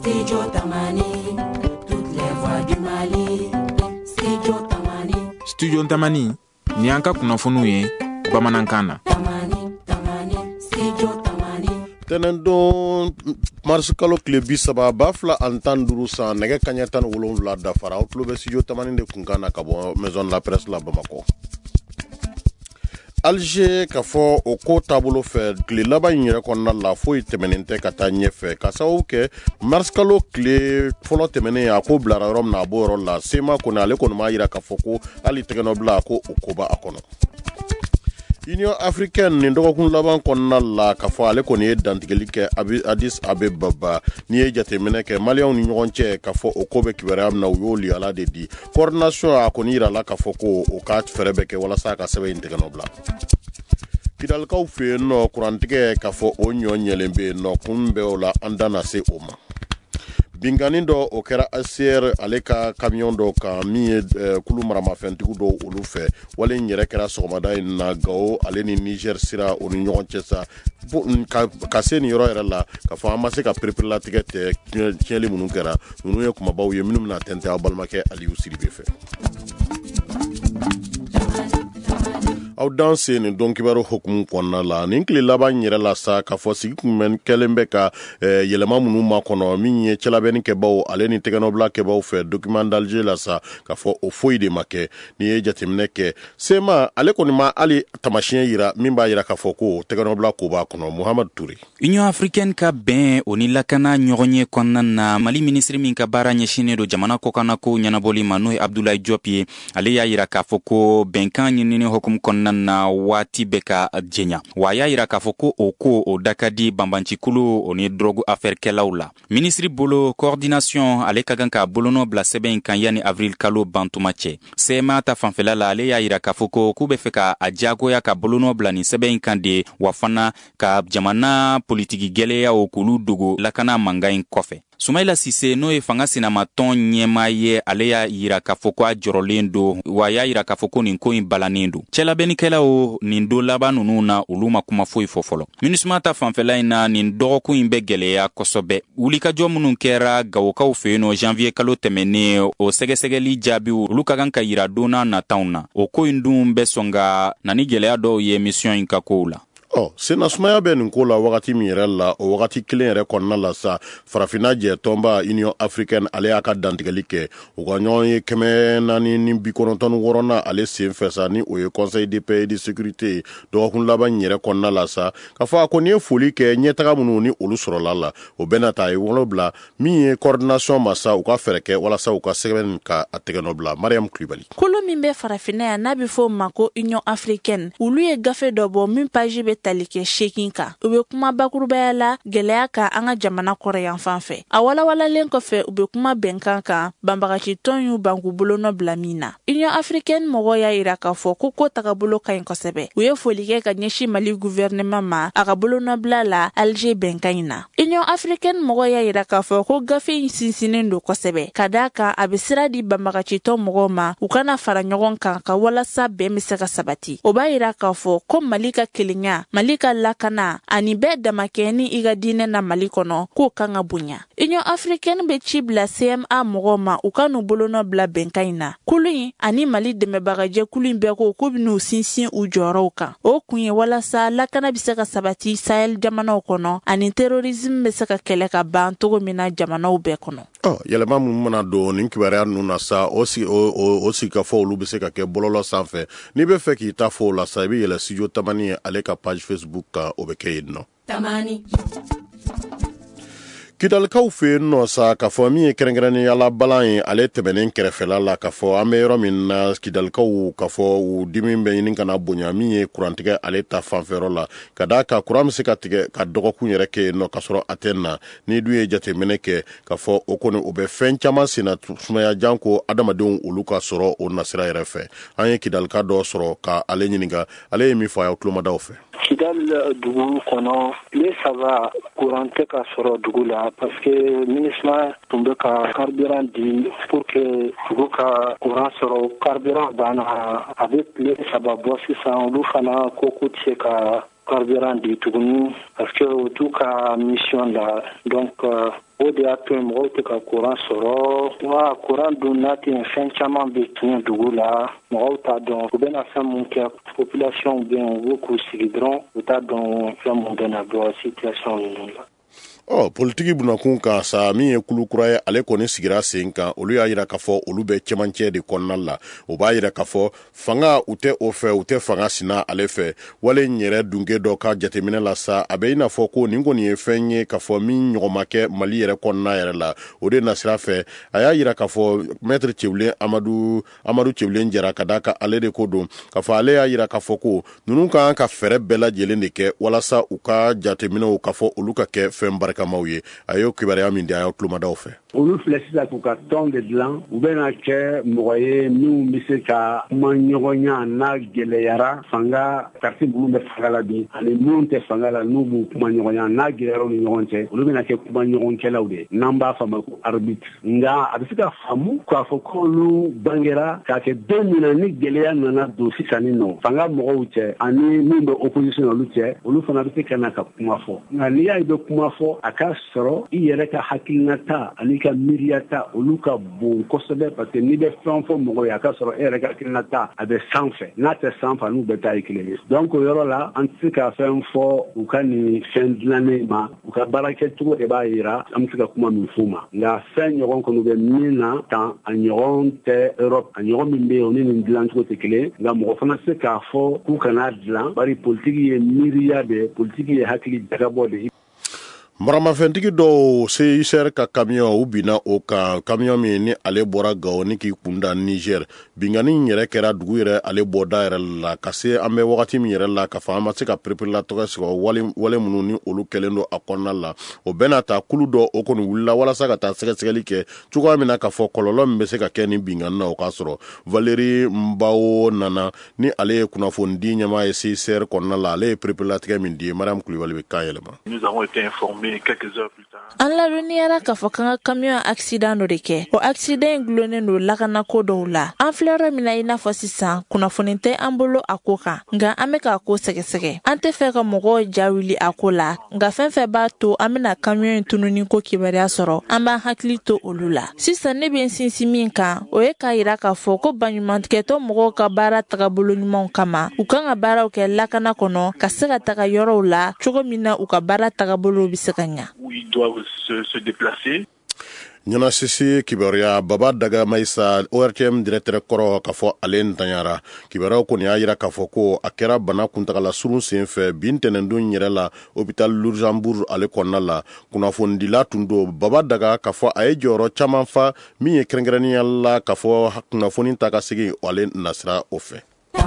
Studio Tamani, toutes les voix du Mali. Studio Tamani. Studio Tamani, ni an ka kunnafoniw ye bamanankan na. Tamani, Studio Tamani. Tenen don mars kalo tile 30 bafla antan durusa nege kanyatan wolonwula dafara o tulo be Studio Tamani de kunkana ka bɔ maison de la presse la Bamako. Alger ka fɔ o ko taabolo fɛ tile laban in yɛrɛ kɔnɔna la foyi tɛmɛnen tɛ ka taa ɲɛfɛ ka sababu kɛ mars kalo tile fɔlɔ tɛmɛnen a ko bilara yɔrɔ min na a b'o yɔrɔ la sema kɔni ale kɔni m'a yira k'a fɔ ko hali tɛgɛnɔbila ko o koba a kɔnɔ. Union africaine nin dɔgɔkun laban kɔnɔna la k'a fɔ ale kɔni ye dantigɛli kɛ Addis Abeba n'i ye jateminɛ kɛ maliyɛnw ni ɲɔgɔn cɛ k'a fɔ o ko bɛ kibaruya min na u y'o liyala de di coordination a kɔni yirala k'a fɔ ko o ka fɛɛrɛ bɛ kɛ walasa ka sɛbɛn in tɛgɛnɔbila. Kidalikaw fɛ yen nɔ kurantigɛ k'a fɔ o ɲɔ ɲɛlen bɛ yen nɔ kun bɛ o la an da na se o ma. Bingani dɔ o kɛra ACR ale ka camion dɔ kan min ye kulu maramafɛntigiw dɔw olu fɛ wale in yɛrɛ kɛra sɔgɔmada in na Gao ale ni Niger sira o ni ɲɔgɔn cɛ sa ka se nin yɔrɔ yɛrɛ la ka fɔ an ma se ka perepere-latigɛ tɛ tiɲɛli minnu kɛra ninnu ye kumabaw ye minnu bɛna tɛntɛn aw balimakɛ Aliyu Sidibe fɛ. Aw dan se nin don kibaru hukumu kɔnɔna la nin tile laban yɛrɛ la sa k'a fɔ sigi kun kɛlen bɛ ka yɛlɛma minnu ma kɔnɔ min ye cɛlabɛnni kɛbaw ale ni tɛgɛnɔbila kɛbaw fɛ document d'Alger la sa k'a fɔ o foyi de ma kɛ n'i ye jateminɛ kɛ sema ale kɔni ma hali tamasiyɛn yira min b'a yira k'a fɔ ko tɛgɛnɔbila ko b'a kɔnɔ Muhammad Touré. Union africaine ka bɛn o ni lakana ɲɔgɔn ye kɔnɔna na Mali ministre min ka baara ɲɛsinnen don jamana kɔkanna ko ɲɛnabɔli ma n'o ye Abdoulaye Diop ye ale y'a yira k'a fɔ ko bɛnkan ɲinini hukumu kɔnɔna na waati bɛ ka jɛnya wa y'a yira k'a fɔ ko o ko o dakadi banbancikulu o ni drogue affaire kɛlaw la ministre bolo coordination ale ka kan ka bolonɔ bila sɛbɛn in kan yani avril kalo bantuma cɛ CMA ta fanfɛla la ale y'a yira k'a fɔ ko k'u bɛ fɛ ka a jagoya ka bolonɔ bila ni sɛbɛn in kan de wa fana ka jamana politiki gɛlɛyaw k'olu dogo lakana mankan in kɔfɛ. Soumaïla Cissé n'o ye fanga sinamatɔn ɲɛma ye ale y'a yira k'a fɔ ko a jɔrɔlen don wa y'a yira k'a fɔ ko nin ko in balannen don cɛlabɛnnikɛlaw nin don laban ninnu na olu ma kuma foyi fɔ fɔlɔ MINUSMA ta fanfɛla in na nin dɔgɔkun in bɛ gɛlɛya kosɛbɛ wulikajɔ minnu kɛra gawokaw fɛ yen nɔ janvier kalo tɛmɛnen o sɛgɛsɛgɛli jaabiw olu ka kan ka yira donna nataw na o ko in dun bɛ sɔn ka na ni gɛlɛya dɔw ye mission in ka kow la. Sena sumaya bɛ nin ko la wagati min yɛrɛ la o wagati kelen yɛrɛ kɔnɔna la sa farafina jɛ tɔnba Union africaine ale y'a ka dantigɛli kɛ u ka ɲɔgɔn ye 496 ale sen fɛ sa ni o ye conseil de paix et de sécurité dɔgɔkun laban yɛrɛ kɔnɔna la sa ka fɔ a ko ni ye foli kɛ ɲɛtaga minnu ni olu sɔrɔla la o bɛna ta ye wolonwula min ye coordination ma sa u ka fɛɛrɛ kɛ walasa u ka sɛbɛn ka a tɛgɛnɔbila Mariam Kulibali. Kolo min bɛ farafina yan n'a bɛ fɔ ma ko Union africaine olu ye gafe dɔ bɔ min page bɛ tali kɛ 8 kan u bɛ kuma bakurubaya la gɛlɛya ka an ka jamana kɔrɔ yan fan fɛ a walawalalen kɔfɛ u bɛ kuma bɛnkan kan banbagaci tɔn y'u banku bolonɔ bila min na Union africaine mɔgɔ y'a yira k'a fɔ ko tagabolo ka ɲi kosɛbɛ u ye foli kɛ ka ɲɛsin Mali gouvernement ma a ka bolonɔ bila la Alger bɛnkan in na Union africaine mɔgɔ y'a yira k'a fɔ ko gafe in sinsinnen don kosɛbɛ ka d'a kan a bɛ sira di banbagaci tɔn mɔgɔw ma u kana fara ɲɔgɔn kan ka walasa bɛn bɛ se ka sabati o b'a yira k'a fɔ ko Mali ka kelenya Mali ka lakana ani bɛɛ damakɛ ni i ka diinɛ na Mali kɔnɔ k'o kan ka bonya Union africaine bɛ ci bila CMA mɔgɔw ma u ka n'u bolonɔ bila bɛnkan in na kulu in ani Mali dɛmɛbagajɛkulu in bɛɛ ko k'u bɛn'u sinsin u jɔyɔrɔw kan o kun ye walasa lakana bɛ se ka sabati Sahel jamanaw kɔnɔ ani terrorisme bɛ se ka kɛlɛ ka ban cogo min na jamanaw bɛɛ kɔnɔ. Yɛlɛma minnu mana don nin kibaruya ninnu na sa o sigi ka fɔ olu bɛ se ka kɛ bɔlɔlɔ sanfɛ n'i bɛ fɛ k'i ta fɔ o la sa i bɛ yɛlɛ Studio Tamani ye ale ka page Facebook kan o bɛ kɛ yen nɔ. Tamani. Kidalikaw fɛ yen nɔ sa k'a fɔ min ye kɛrɛnkɛrɛnnenya balan ye ale tɛmɛnen kɛrɛfɛla la k'a fɔ an bɛ yɔrɔ min na Kidalikaw k'a fɔ u dimi bɛ ɲini kana bonya min ye kurantigɛ ale ta fanfɛyɔrɔ la ka d'a kan kuran bɛ se ka tigɛ ka dɔgɔkun yɛrɛ kɛ yen nɔ k'a sɔrɔ a tɛ na ni dun ye jateminɛ kɛ k'a fɔ o kɔni o bɛ fɛn caman senna sumaya jan ko adamadenw olu ka sɔrɔ o nasira yɛrɛ fɛ an ye Kidalika dɔ sɔrɔ ka ale ɲininka ale ye min fɔ a ye tulomadaw fɛ. Kidal dugu kɔnɔ tile 3 courant tɛ ka sɔrɔ dugu la parce que MINUSMA tun bɛ ka carburant di pour que dugu ka courant sɔrɔ carburant banna a bɛ tile 3 bɔ sisan olu fana ko k'u tɛ se ka carburant di tuguni parce que tout ka mission la donc o de y'a to mɔgɔw tɛ ka courant sɔrɔ wa courant dun n'a tɛ fɛn caman bɛ tiɲɛ dugu la mɔgɔw t'a dɔn u bɛna fɛn mun kɛ population bɛ yen u b'u k'u sigi dɔrɔn u t'a dɔn fɛn mun bɛna bɔ situation ninnu la. Politiki bunakun ka sa min ye kulu kura ye ale kɔni sigira sen kan olu y'a yira k'a fɔ olu bɛ cɛmancɛ de kɔnɔna la o b'a yira k'a fɔ fanga u tɛ o fɛ u tɛ fanga sina ale fɛ wale yɛrɛ dunke dɔ ka jateminɛ la sa a bɛ i n'a fɔ ko nin kɔni ye fɛn ye k'a fɔ min ɲɔgɔnma kɛ Mali yɛrɛ kɔnɔna yɛrɛ la o de nasira fɛ a y'a yira k'a fɔ maître Cɛbilen Amadu Cɛbilen Jara ka da ka ale de ko don k'a fɔ ale y'a yira k'a fɔ ko ninnu kan ka fɛrɛ bɛɛ lajɛlen de kɛ walasa u ka jateminɛw k'a fɔ olu ka kɛ fɛn barika a y'o kibaruya min di a y'o tulomadaw fɛ. Olu filɛ sisan k'u ka tɔn de dilan u bɛna kɛ mɔgɔ ye minnu bɛ se ka kuma ɲɔgɔnya n'a gɛlɛyara fanga parti minnu bɛ fanga la bi ani minnu tɛ fanga la n'u b'u kuma ɲɔgɔnya n'a gɛlɛyara ni ɲɔgɔn cɛ olu bɛna kɛ kuma ɲɔgɔnkɛlaw de n'an b'a fɔ a ma ko arbitre nka a bɛ se ka faamu k'a fɔ k'olu bangera k'a kɛ don min na ni gɛlɛya nana don sisan nin nɔ fanga mɔgɔw cɛ ani min bɛ opposition olu cɛ olu fana bɛ se ka na ka kuma fɔ nka n'i y'a ye bɛ kuma fɔ a ka sɔrɔ i yɛrɛ ka hakilinata ani ka miiriyata olu ka bon kosɛbɛ parce que n'i bɛ fɛn fɔ mɔgɔw ye a ka sɔrɔ e yɛrɛ ka hakilinata a bɛ sanfɛ n'a tɛ sanfɛ n'u bɛɛ ta ye kelen ye donc o yɔrɔ la an tɛ se ka fɛn fɔ u ka nin fɛn dilannen ma u ka baara kɛcogo de b'a yira an bɛ se ka kuma min f'u ma nka fɛn ɲɔgɔn kɔni bɛ min na tan a ɲɔgɔn tɛ Europe a ɲɔgɔn min bɛ yen o ni nin dilancogo tɛ kelen nka mɔgɔ fana tɛ se k'a fɔ k'u kana dilan bari politiki ye miiriya de politiki ye hakili jagabɔ de maramafɛntigi dɔw CICR ka camion u binna o kan camion min ni ale bɔra Gao ni k'i kunda Niger bingani yɛrɛ kɛra dugu yɛrɛ ale bɔda yɛrɛ la ka se an bɛ wagati min yɛrɛ la ka fɔ an ma se ka pereperela tɔgɔ sɔrɔ wale minnu ni olu kɛlen don a kɔnɔna la o bɛɛ n'a ta kulu dɔ o kɔni wulila walasa ka taa sɛgɛsɛgɛli kɛ cogoya min na k'a fɔ kɔlɔlɔ min bɛ se ka kɛ ni bingani na o k'a sɔrɔ Valérie Mbao nana ni ale ye kunnafoni di ɲɛmaa ye CICR kɔnɔna la ale ye pereperelatigɛ min di Mariam Kulibali bɛ kan yɛlɛma. Nous avons été informés quelques heures plus tard. An ladɔnniyara k'a fɔ k'an ka camion accident dɔ de kɛ o accident gulonnen don lakanako dɔw la an filɛ yɔrɔ min na i n'a fɔ sisan kunnafoni tɛ an bolo a ko kan nka an bɛ k'a ko sɛgɛsɛgɛ an tɛ fɛ ka mɔgɔw ja wuli a ko la nka fɛn fɛn b'a to an bɛna camion in tununi ko kibaruya sɔrɔ an b'an hakili to olu la sisan ne bɛ n sinsin min kan o ye k'a yira k'a fɔ ko baɲumankɛtɔ mɔgɔw ka baara tagabolo ɲumanw kama u kan ka baaraw kɛ lakana kɔnɔ ka se ka taga yɔrɔw la cogo min na u ka baara tagabolo bɛ se ka ɲa. Où ils doivent se déplacer. Ɲana Sisi kibaruya Baba Daga Maïsa ORTM directeur kɔrɔ k'a fɔ ale ntanyara kibaruyaw kɔni y'a yira k'a fɔ ko a kɛra bana kuntagala surun sen fɛ bi ntɛnɛndon yɛrɛ la hôpital Luxembourg ale kɔnɔna la kunnafonidila tun don Baba Daga k'a fɔ a ye jɔyɔrɔ caman fa min ye kɛrɛnkɛrɛnnenya la k'a fɔ kunnafoni ta ka segin ale nasira o fɛ.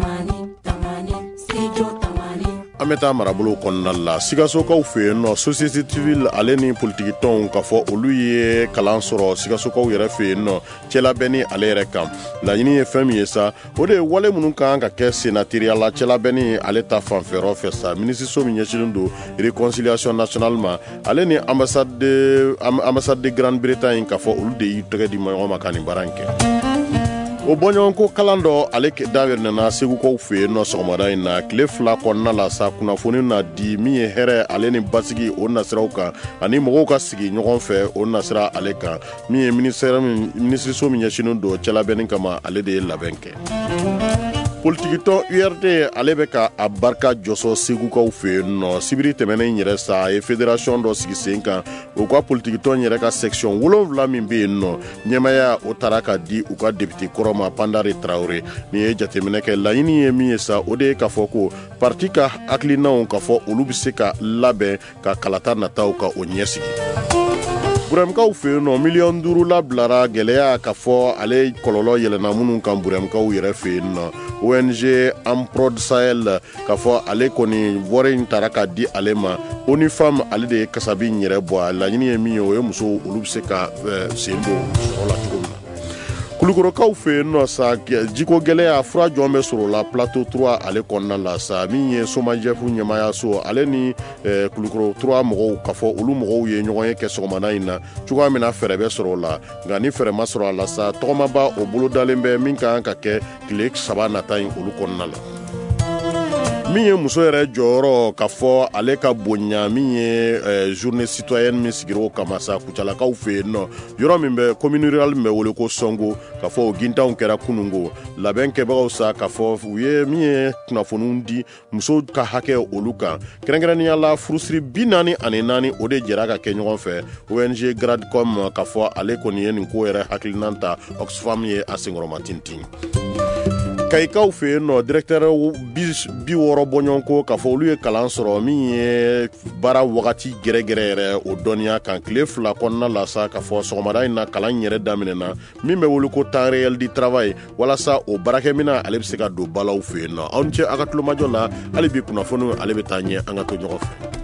An bɛ taa marabolo kɔnɔna la Sikasokaw fɛ yen nɔ société civile ale ni politiki tɔnw k'a fɔ olu ye kalan sɔrɔ Sikasokaw yɛrɛ fɛ yen nɔ cɛlabɛnni ale yɛrɛ kan laɲini ye fɛn min ye sa o de ye wale minnu kan ka kɛ sénatoriya la cɛlabɛnni ale ta fanfɛyɔrɔ fɛ sa minisiriso min ɲɛsinnen don réconciliation nationale ma ale ni ambassade de Grande-Bretagne k'a fɔ olu de y'i tɛgɛ di ɲɔgɔn ma ka nin baara in kɛ. O bɔɲɔgɔnko kalan dɔ ale dawɛrɛnɛna Segukaw fɛ yen nɔ sɔgɔmada in na tile 2 kɔnɔna la sa kunnafoni na di min ye hɛrɛ ale ni basigi o nasiraw kan ani mɔgɔw ka sigi ɲɔgɔn fɛ o nasira ale kan min ye minisiriso min ɲɛsinnen don cɛlabɛnni kama ale de ye labɛn kɛ. Politikitɔ URD ale bɛ ka a barika jɔsɔ Segukaw fɛ yen nɔ sibiri tɛmɛnen yɛrɛ sa a ye fédération dɔ sigi sen kan u ka politikitɔ yɛrɛ ka section 7 min bɛ yen nɔ ɲɛmaya o taara ka di u ka député kɔrɔ ma Pandare Traoré ni ye jateminɛ kɛ laɲini ye min ye sa o de ye k'a fɔ ko parti ka hakilinaw k'a fɔ olu bɛ se ka labɛn ka kalata nataw ka o ɲɛsigi. Burɛmkaw fɛ yen nɔ miliyɔn 5 labilara gɛlɛya k'a fɔ ale kɔlɔlɔ yɛlɛnna minnu kan Burɛmkaw yɛrɛ fɛ yen nɔ ONG Amprod Sahel k'a fɔ ale kɔni wari in taara ka di ale ma ONUFEM ale de ye kasabi in yɛrɛ bɔ a laɲini ye min ye o ye musow olu bɛ se ka sen don sɔrɔ la cogo min na. Kulukorokaw fɛ yen nɔ sa jiko gɛlɛya fura jɔn bɛ sɔrɔ la plateau 3 ale kɔnɔna la sa min ye SOMAGEF ɲɛmaayaso ale ni Kulukoro 3 mɔgɔw k'a fɔ olu mɔgɔw ye ɲɔgɔn ye kɛ sɔgɔmada in na cogoya min na fɛɛrɛ bɛ sɔrɔ o la nka ni fɛɛrɛ ma sɔrɔ a la sa tɔgɔmaba o bolo dalen bɛ min kan ka kɛ tile 3 nata in olu kɔnɔna la. min ye muso yɛrɛ jɔyɔrɔ k'a fɔ ale ka bonya min ye journée citoyenne min sigir'o kama sa kucalakaw fɛ yen nɔ yɔrɔ min bɛ commune rurale min bɛ wele ko Songo k'a fɔ o gintanw kɛra kunungo labɛn kɛbagaw sa k'a fɔ u ye min ye kunnafoniw di musow ka hakɛ olu kan kɛrɛnkɛrɛnnenya la furusiri 44 o de jɛra ka kɛ ɲɔgɔn fɛ ONG Gradcom k'a fɔ ale kɔni ye nin ko yɛrɛ hakilinan ta Oxfam ye a senkɔrɔma tintin Kayikaw fɛ yen nɔ directeur 60 bɔɲɔgɔnko k'a fɔ olu ye kalan sɔrɔ min ye baara wagati gɛrɛgɛrɛ yɛrɛ o dɔnniya kan tile 2 kɔnɔna la sa k'a fɔ sɔgɔmada in na kalan yɛrɛ daminɛna min bɛ wele ko temps réel du travail walasa o baarakɛminɛ ale bɛ se ka don balaw fɛ yen nɔ anw cɛ a ka tulomajɔ la hali bi kunnafoni ale bɛ taa ɲɛ an ka to ɲɔgɔn fɛ